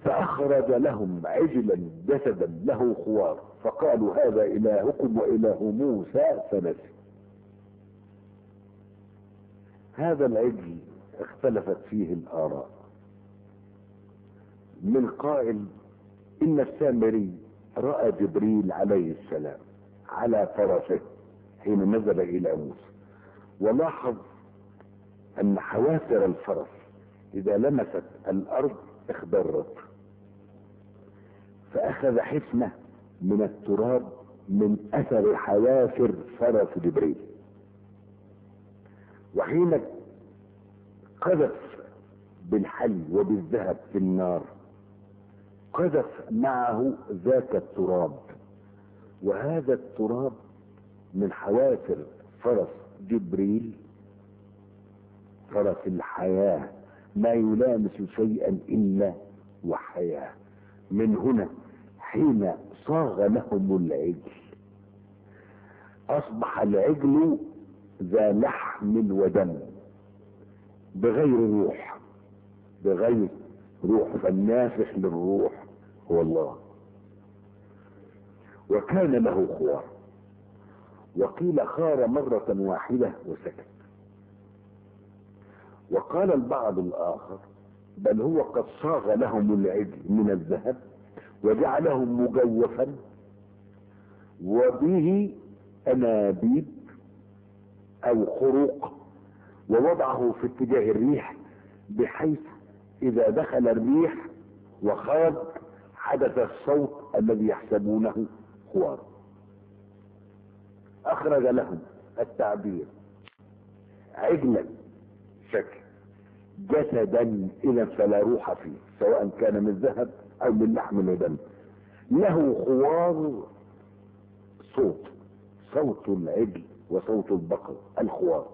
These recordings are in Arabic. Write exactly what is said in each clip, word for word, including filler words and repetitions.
فأخرج لهم عجلا جسدا له خوار فقالوا هذا إلهكم وإله موسى فنسي. هذا العجل اختلفت فيه الآراء، من قائل إن السامري رأى جبريل عليه السلام على فرسه حين نزل إلى موسى، ولاحظ أن حوافر الفرس إذا لمست الأرض اخضرت، فأخذ حفنة من التراب من أثر حوافر فرس جبريل، وحين قذف بالحل وبالذهب في النار قذف معه ذاك التراب، وهذا التراب من حوافر فرس جبريل فرس الحياة، ما يلامس شيئا إلا وحياة. من هنا حين صاغ لهم العجل أصبح العجل ذا لحم ودم بغير روح، بغير روح، فالنافح للروح هو الله. وكان له خوار، وقيل خار مرة واحدة وسكت، وقال البعض الآخر بل هو قد صاغ لهم العجل من الذهب وجعله مجوفا وبه أنابيب أو خروق، ووضعه في اتجاه الريح بحيث إذا دخل الريح وخرج حدث الصوت الذي يحسبونه خوار. أخرج لهم التعبير عجلا شكل جسدا، إذا فلا روح فيه سواء كان من ذهب أو من لحم ودم، له خوار صوت، صوت العجل وصوت البقر الخوار.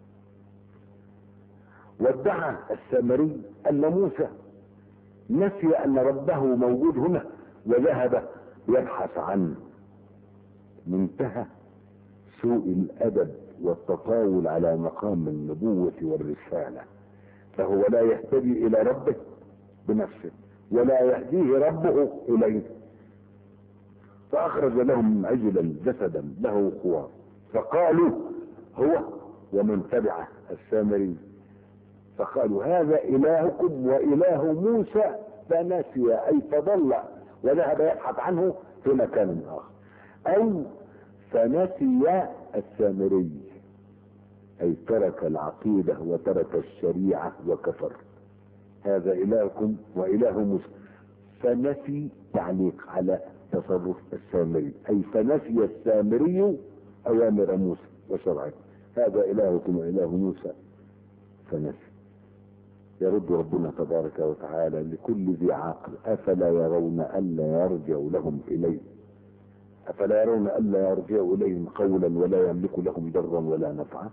وادعى السامري أن موسى نسي أن ربه موجود هنا وذهب يبحث عنه. منتهى سوء الأدب والتطاول على مقام النبوة والرسالة، فهو لا يهتدي إلى ربه بنفسه ولا يهديه ربه إليه. فأخرج لهم عجلا جسدا له خوار فقالوا هو ومن تبعه السامري، فقالوا هذا إلهكم وإله موسى فنسي، أي فضل وذهب يبحث عنه في مكان آخر، أي فنسي السامري، أي ترك العقيدة وترك الشريعة وكفر. هذا إلهكم وإله موسى فنسي، تعليق على تصرف السامري، أي فنسي السامري أوامر موسى وشرعه. هذا إلهكم وإله موسى فنسي. يرد ربنا تبارك وتعالى لكل ذي عقل أفلا يرون ألا يرجع لهم إليه، أفلا يرون ألا يرجع إليهم قولا ولا يملك لهم ضرا ولا نفعا.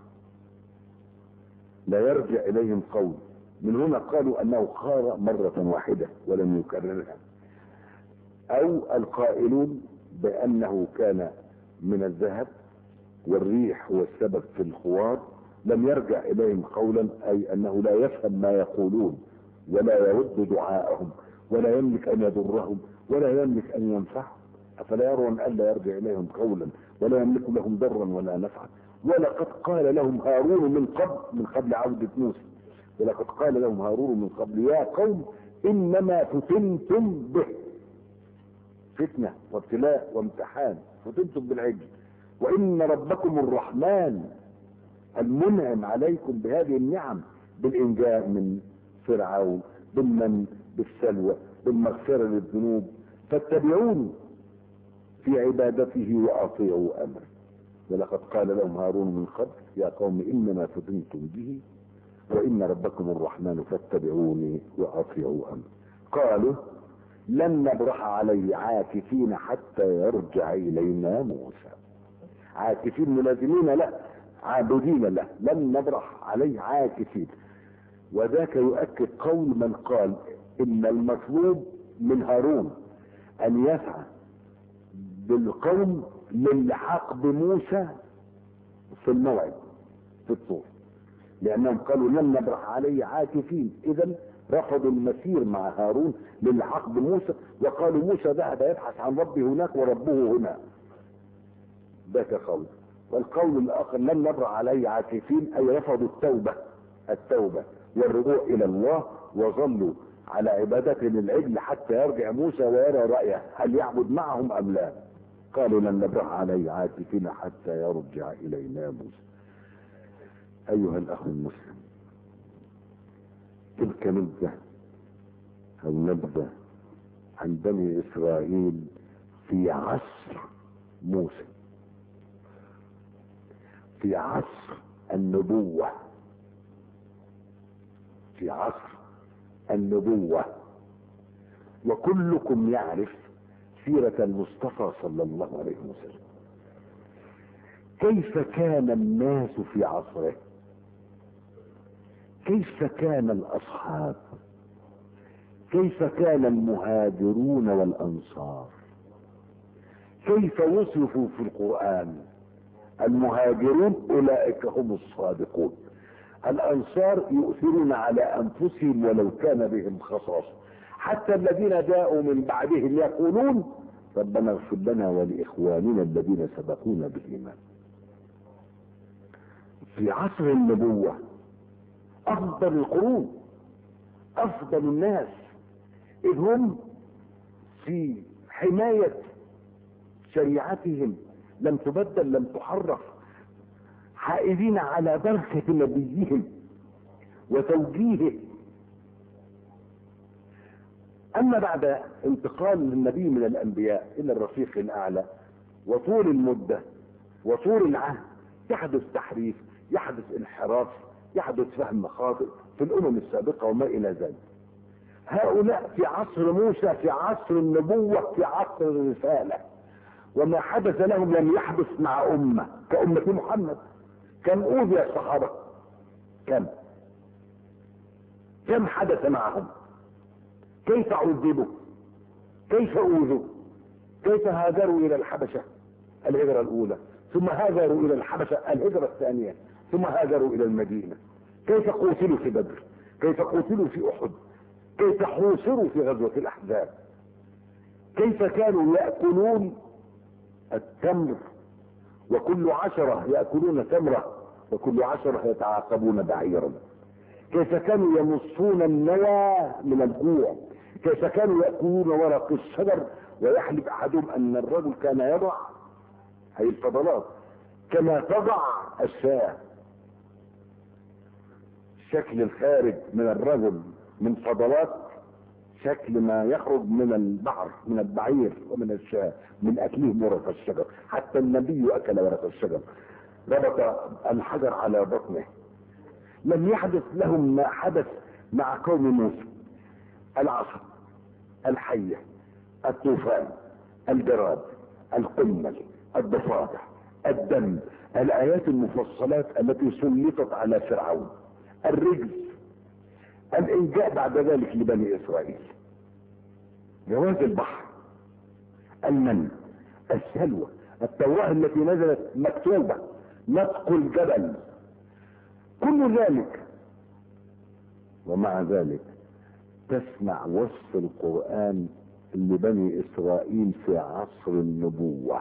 لا يرجع إليهم قول، من هنا قالوا أنه خار مرة واحدة ولم يكررها، أو القائلون بأنه كان من الذهب والريح هو السبب في الخوار لم يرجع إليهم قولا، أي أنه لا يفهم ما يقولون ولا يرد دعاءهم ولا يملك أن يضرهم ولا يملك أن ينفعهم. أفلا يرون ألا يرجع إليهم قولا ولا يملك لهم ضرا ولا نفعا. ولقد قال لهم هارون من قبل من قبل عودة موسى، ولقد قال لهم هارون من قبل يا قوم إنما فتنتم به، فتنة وابتلاء وامتحان، فتنتم بالعجل، وإن ربكم الرحمن المنعم عليكم بهذه النعم بالإنجاء من فرعون بالمن بالسلوى بالمغفرة للذنوب، فاتبعوني في عبادته وأطيعوا أمره. ولقد قال لهم هارون من قبل يا قوم إنما فتنتم به وإن ربكم الرحمن فاتبعوني وأطيعوا أمره. قالوا لن نبرح عليه عاكفين حتى يرجع إلينا موسى. عاكفين ملازمين له عابدين له، لن نبرح عليه عاكفين. وذاك يؤكد قول من قال إن المطلوب من هارون أن يسعى بالقوم للحاق بموسى في الموعد في الطور، لأنهم قالوا لن نبرح عليه عاكفين، إذن رفضوا المسير مع هارون للحق بموسى، وقالوا موسى ذهب يبحث عن ربه هناك وربه هنا. ذاك قول. والقول الاخر لم نبرأ عليه عاكفين، اي رفضوا التوبة التوبة والرجوع الى الله، وظلوا على عبادتهم العجل حتى يرجع موسى ويرى رأيه هل يعبد معهم ام لا. قالوا لن نبرأ عليه عاكفين حتى يرجع الينا موسى. ايها الاخ المسلم، تلك نبذة او نبذة عن بني اسرائيل في عصر موسى، في عصر النبوة، في عصر النبوة. وكلكم يعرف سيرة المصطفى صلى الله عليه وسلم، كيف كان الناس في عصره، كيف كان الأصحاب، كيف كان المهاجرون والأنصار، كيف وصفوا في القرآن. المهاجرون أولئك هم الصادقون، الأنصار يؤثرون على أنفسهم ولو كان بهم خصاصة، حتى الذين جاءوا من بعدهم يقولون ربنا اغفر لنا ولإخواننا الذين سبقونا بالإيمان. في عصر النبوة أفضل القرون، أفضل الناس، إذ هم في حماية شريعتهم لم تبدل لم تحرف، حائزين على بركة نبيهم وتوجيهه. أما بعد انتقال النبي من الأنبياء إلى الرفيق الأعلى وطول المدة وطول العهد يحدث تحريف، يحدث انحراف، يحدث فهم خاطئ في الأمم السابقة وما إلى ذلك. هؤلاء في عصر موسى، في عصر النبوة، في عصر الرسالة، وما حدث لهم لم يحدث مع أمة كأمة محمد. كم أوذي الصحابة؟ كم كم حدث معهم؟ كيف عذبوا؟ كيف أوذوا؟ كيف هاجروا إلى الحبشة الهجرة الأولى، ثم هاجروا إلى الحبشة الهجرة الثانية، ثم هاجروا إلى المدينة؟ كيف قتلوا في بدر؟ كيف قتلوا في أحد؟ كيف حوصروا في غزوة الأحزاب؟ كيف كانوا يأكلون التمر وكل عشرة يأكلون تمرة وكل عشرة يتعاقبون بعيرا؟ كيف كانوا يمصون النوى من الجوع؟ كيف كانوا يأكلون ورق الشجر ويحلف أحدهم أن الرجل كان يضع هي الفضلات كما تضع الشاة، شكل الخارج من الرجل من فضلات شكل ما يخرج من البحر من البعير ومن الشاة من أكلهم ورق الشجر. حتى النبي أكل ورق الشجر، ربط الحجر على بطنه. لم يحدث لهم ما حدث مع قوم موسى: العصا، الحية، الطوفان، الجراد، القمل، الضفادع، الدم، الآيات المفصلات التي سلطت على فرعون، الرجز، الإنجاء بعد ذلك لبني إسرائيل، جواز البحر، المن، السلوى، التوراة التي نزلت مكتوبة، نطق الجبل، كل ذلك. ومع ذلك تسمع وصف القرآن لبني إسرائيل في عصر النبوة.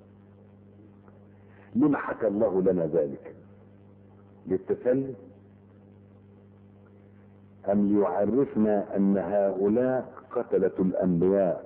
لما حكى الله لنا ذلك؟ للتسلي أم ليعرفنا أن هؤلاء قتلة الأنبياء،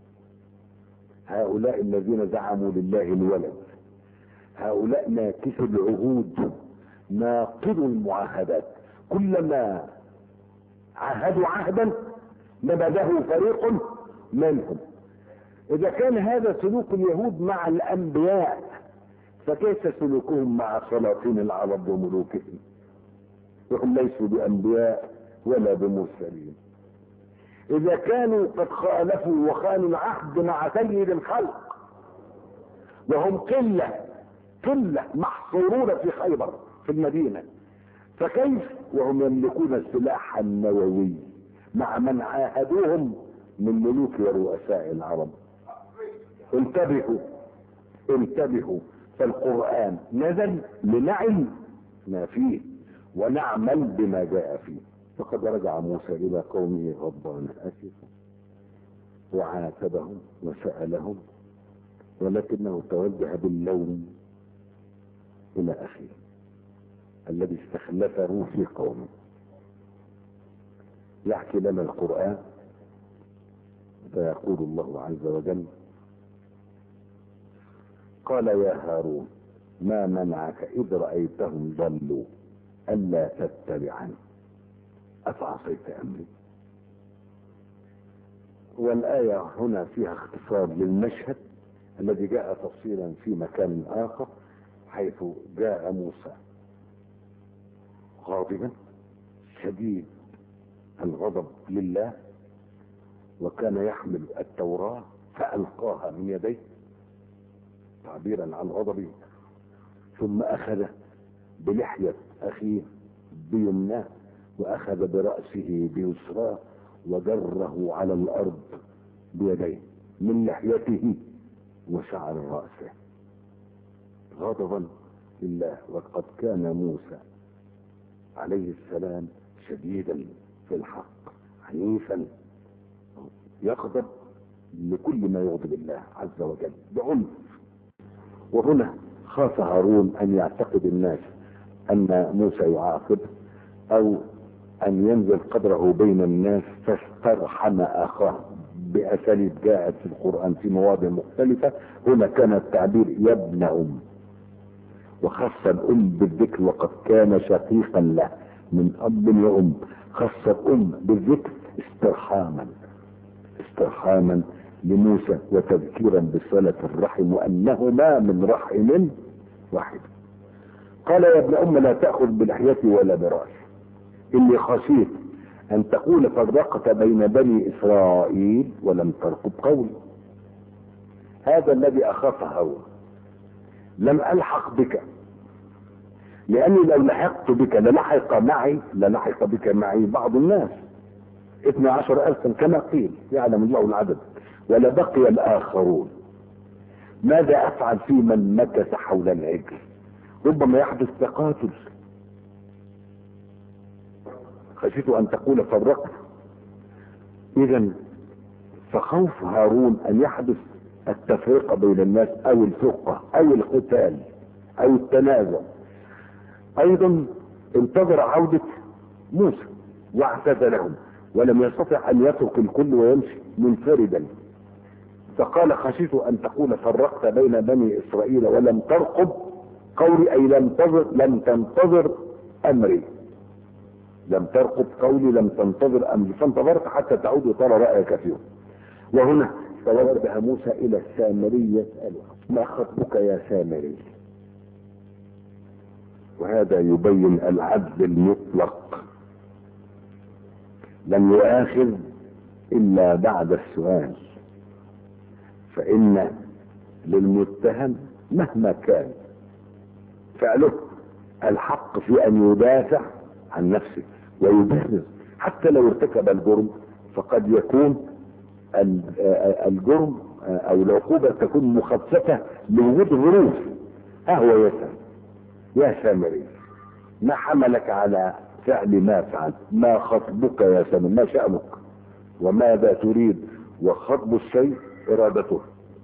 هؤلاء الذين زعموا لله الولد، هؤلاء ناكثوا العهود، ناقضوا المعاهدات، كلما عاهدوا عهدا نبذه فريق منهم. إذا كان هذا سلوك اليهود مع الأنبياء، فكيف سلوكهم مع سلاطين العرب وملوكهم؟ وهم ليسوا بأنبياء ولا بمرسلين. إذا كانوا قد خالفوا وخانوا العهد مع سيد الخلق وهم قلة قلة محصورون في خيبر في المدينة، فكيف وهم يملكون السلاح النووي مع من عاهدوهم من ملوك ورؤساء العرب؟ انتبهوا انتبهوا، فالقرآن نزل لنعلم ما فيه ونعمل بما جاء فيه. فقد رجع موسى إلى قومه غضبان آسفا وعاتبهم وسألهم، ولكنه توجه باللوم إلى أخيه الذي استخلفه في قومه. يحكي لنا القرآن فيقول الله عز وجل: قال يا هارون ما منعك إذ رأيتهم ضلوا ألا تتبعني أفعصيت أمري. والآية هنا فيها اختصار للمشهد الذي جاء تفصيلا في مكان آخر، حيث جاء موسى غاضبا شديد الغضب لله، وكان يحمل التوراة فألقاها من يديه تعبيرا عن غضبه، ثم أخذ بلحية أخيه بيمناه وأخذ برأسه بيسراه وجره على الأرض بيديه من لحيته وشعر رأسه غضبا لله. وقد كان موسى عليه السلام شديدا في الحق عنيفا يغضب لكل ما يغضب الله عز وجل بعنف. وهنا خاف هارون أن يعتقد الناس أن موسى يعاقب أو أن ينزل قدره بين الناس، فاسترحم أخاه بأساليب جاءت في القرآن في مواضع مختلفة. هنا كان التعبير يا ابن أم، وخص الأم بالذكر وقد كان شقيقا له من أب وأم، خص الأم بالذكر استرحاما استرحاما لموسى وتذكيرا بصلة الرحم وأنهما من رحم واحد. قال يا ابن أم لا تأخذ بلحيتي ولا برأسي إني خشيت أن تقول فرقت بين بني إسرائيل ولم ترقب قولي. هذا الذي أخاف هارون. لم ألحق بك لأني لو لحقت بك للحق معي للحق بك معي بعض الناس اثني عشر ألفا كما قيل يعلم الله العدد، ولبقي الآخرون. ماذا أفعل في من مكث حول العجل؟ ربما يحدث تقاتل. خشيت أن تقول فرقت. إذا فخوف هارون أن يحدث التفرقة بين الناس أو الفرقة أو القتال أو التنازع. أيضا انتظر عودة موسى واعتزلهم ولم يستطع أن يترك الكل ويمشي منفردا، فقال خشيت أن تقول فرقت بين بني إسرائيل ولم ترقب قولي، أي لم تنتظر لم تنتظر أمري، لم ترقب قولي لم تنتظر أمري، فانتظرت حتى تعود وترى رأيك فيهم. وهنا توجه موسى إلى السامري يسأله ما خطبك يا سامري؟ وهذا يبين العدل المطلق، لم يؤاخذ إلا بعد السؤال، فإن للمتهم مهما كان فعله الحق في أن يدافع عن نفسه ويبرر، حتى لو ارتكب الجرم فقد يكون الجرم أو العقوبة تكون مخففة لوجود ظروف. ها هو يسأل يا سامري ما حملك على فعل ما فعل؟ ما خطبك يا سامري؟ ما شأنك وماذا تريد؟ وخطب الشيء إرادته.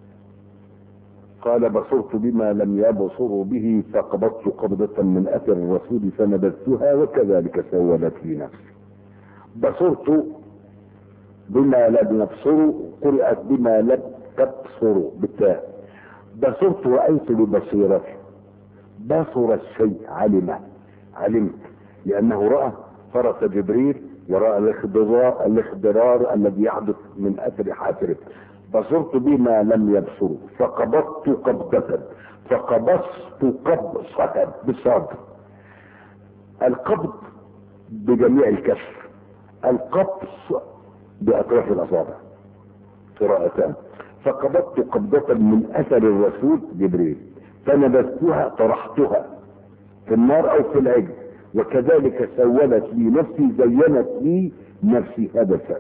قال بصرت بما لم يبصروا به فقبضت قبضة من أثر الرسول فنبذتها وكذلك سولت لي نفسي. بصرت بما لم يبصروا قرأت بما لم تبصروا بالتاء. بصرت رأيت ببصيرتي. بصر الشيء علمه علمت لأنه رأى فرس جبريل ورأى الاخضرار, الاخضرار الذي يحدث من أثر حافره. بصرت بما لم يبصروا فقبضت قبضة فقبضت قبضة بالصدر. القبض بجميع الكف، القبض بأطراف الأصابع قراءتان. فقبضت قبضة من أثر الرسول جبريل فنبذتها طرحتها في النار أو في العجل وكذلك سولت لي نفسي زينت لي نفسي. هذا الفعل.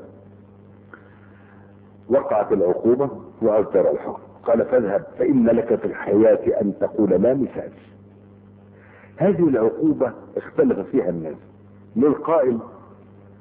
وقعت العقوبة وأصدر الحكم. قال فاذهب فإن لك في الحياة أن تقول لا مساس. هذه العقوبة اختلف فيها الناس. للقائل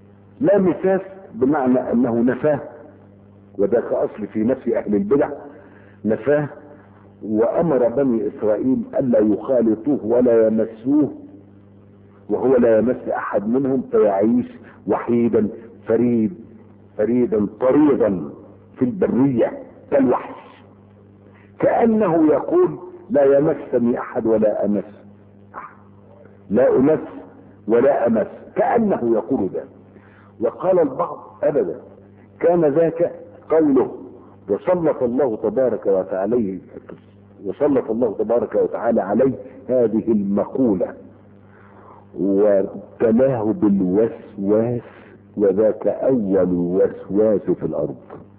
لا مساس بمعنى انه نفاه، وذاك اصل في نفي اهل البدع، نفاه وامر بني اسرائيل الا يخالطوه ولا يمسوه، وهو لا يمس احد منهم فيعيش وحيدا فريد فريدا طريدا في البرية كالوحش، كأنه يقول لا يمسني احد ولا امس أحد. لا امس ولا امس، كأنه يقول ذلك. وقال البعض ابدا، كان ذاك قوله وسلط الله تبارك وتعالى وسلط الله تبارك وتعالى عليه هذه المقولة وابتلاه بالوسواس، وذاك اول وسواس في الارض،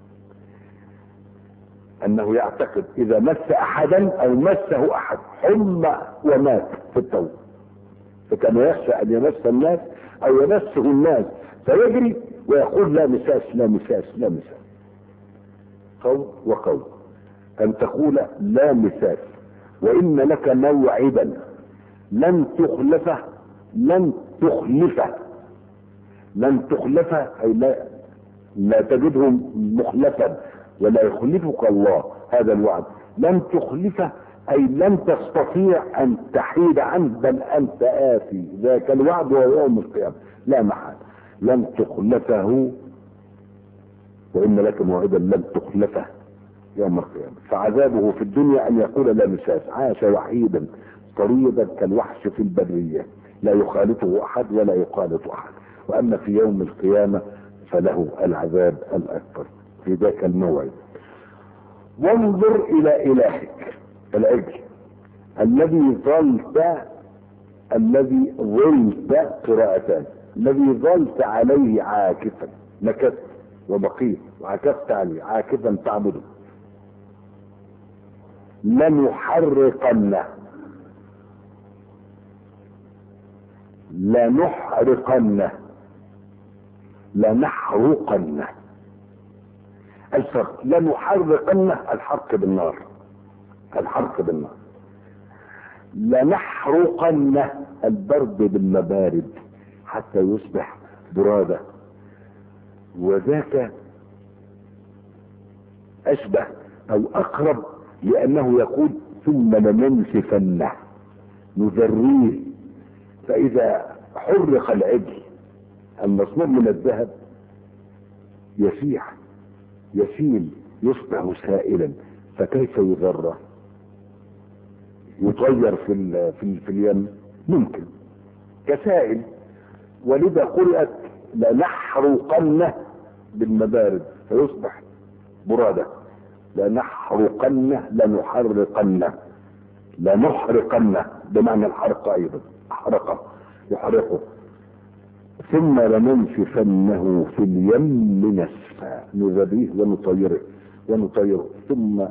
انه يعتقد اذا مس احدا او مسه احد حمى ومات في التوبة، فكان يخشى ان يمس الناس او يمسه الناس فيجري ويقول لا مساس لا مساس لا مساس. قول وقول ان تقول لا مساس، وان لك موعدا لن تخلفه لن تخلفه لن تخلفه اي لا, لا تجده مخلفا ولا يخلفك الله هذا الوعد، لن تخلفه اي لن تستطيع ان تحيد عنه، بل انت آتي ذاك الوعد وهو يوم القيامة لا محال، لن تخلفه وان لك موعدا لن تخلفه يوم القيامة. فعذابه في الدنيا ان يقول لا مساس، عاش وحيدا طريدا كالوحش في البرية لا يخالطه احد ولا يخالط احد، واما في يوم القيامة فله العذاب الاكبر في ذاك الموعد. وانظر الى الهك العجل الذي ظلت الذي ظلت قراءتان الذي ظلت عليه عاكفا، مكثت وبقيت وعكفت عليه عاكفا تعبده، لنحرقنه لنحرقنه لنحرقنه الفرق، لنحرقنه الحرق بالنار، الحرق بالنار، لنحرقنه البرد بالمبارد حتى يصبح برادة. وذاك اشبه او اقرب لانه يقول ثم لننسفنه نذريه، فاذا حرق العجل المصنوع من الذهب يسيح يسيل يصبح سائلا، فكيف يذره؟ يطير في ال في, ال في اليم ممكن كسائل، ولذا قرأت لنحرقنه بالمبارد فيصبح برادة، لنحرقنه لنحرقنه لنحرقنه بمعنى الحرق ايضا، احرقه يحرقه، ثم لننسفنه في اليم نسفا نذريه ونطيره ونطيره ثم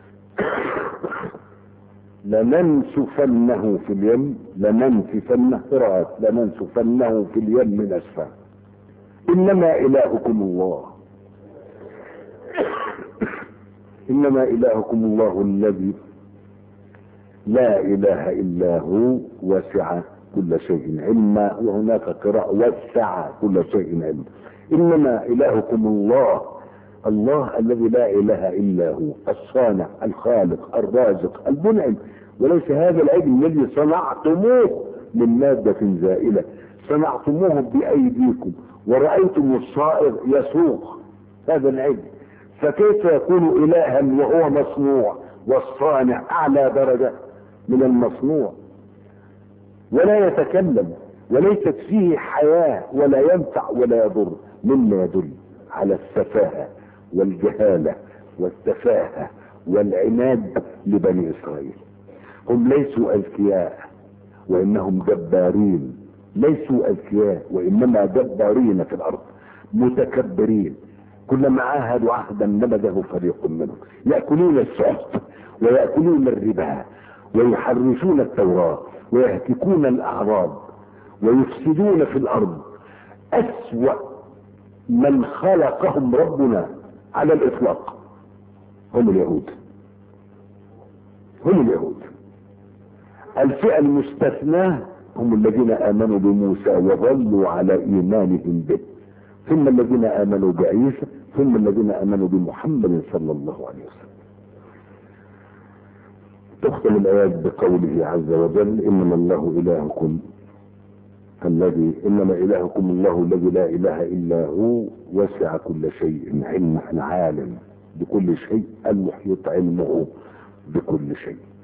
لننسفنه في اليم لننسفنه قراءة لننسفنه في اليم نسفا. انما الهكم الله انما الهكم الله الذي لا اله الا هو وسع كل شيء علما، وهناك قراءة وسع كل شيء علما. انما الهكم الله الله الذي لا اله الا هو الصانع الخالق الرازق المنعم، وليس هذا العجل الذي صنعتموه من مادة زائلة، صنعتموه بايديكم ورأيتم الصائغ يسوق هذا العجل، فكيف يكون الها وهو مصنوع، والصانع اعلى درجة من المصنوع، ولا يتكلم وليست فيه حياة ولا ينفع ولا يضر، مما يدل على السفاهة والجهالة والتفاهة والعناد لبني اسرائيل. هم ليسوا اذكياء وانهم جبارين، ليسوا اذكياء وانما جبارين في الارض متكبرين، كلما عاهدوا عهدا نبذه فريق منهم، يأكلون السحت ويأكلون الربا ويحرفون التوراة ويهتكون الاعراض ويفسدون في الارض. اسوأ من خلقهم ربنا على الاطلاق هم اليهود، هم اليهود. الفئة المستثناة هم الذين امنوا بموسى وظلوا على ايمانهم به ثم الذين آمنوا بعيسى ثم الذين آمنوا بمحمد صلى الله عليه وسلم. تختم الآيات بقوله عز وجل إنما الله إلهكم الذي إنما إلهكم الله الذي لا إله إلا هو وسع كل شيء علما، العالم بكل شيء المحيط علمه بكل شيء.